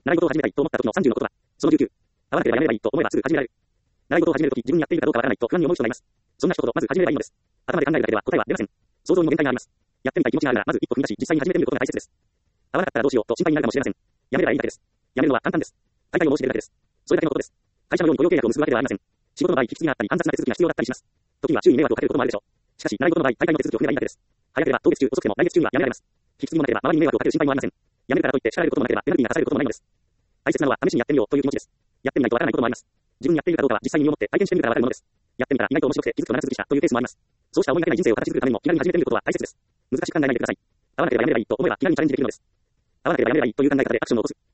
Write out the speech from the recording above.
習い事を始めたいと思った時の30のことは、その19。合わなければやめればいいと思えばすぐ始められる。習い事を始めるとき自分にやっているかどうかわからないと不安に思う人がいます。そんな人ほどまず始めればいいのです。頭で考えるだけでは答えは出ません。想像にも限界があります。やってみたい気持ちがあるならまず一歩踏み出し実際に始めてみることが大切です。合わなかったらどうしようと心配になるかもしれません。やめればいいだけです。やめるのは簡単です。大会を申し出るだけです。それだけのことです。会社のように雇用契約を結ぶわけではありません。仕事の場合、引き継ぎがあったり煩雑な手続きが必要だったりします。時には周囲に迷惑をかけることもあるでしょう。しかし、習い事の場合、大会の手続きを踏めばいいだけです。早ければ当月中、遅くても来月中にはやめられます。引き継ぎもなければ周りに迷惑をかける心配もありません。やめるからといって叱られることもなければペナルティーが課されることもないのです。大切なのは試しにやってみようという気持ちです。やってみないとわからないこともあります。自分にやっているかどうかは実際に身をもって体験してみるからわかるものです。やってみたら意外と面白くて気づくと長続きしたというケースもあります。そうした思いがけない人生を形作るためにも気軽に始めてみることは大切です。難しく考えないでください。合わなければやめればいいと思えば気軽にチャレンジできるのです。合わなければやめればいいという考え方でアクションを起こす。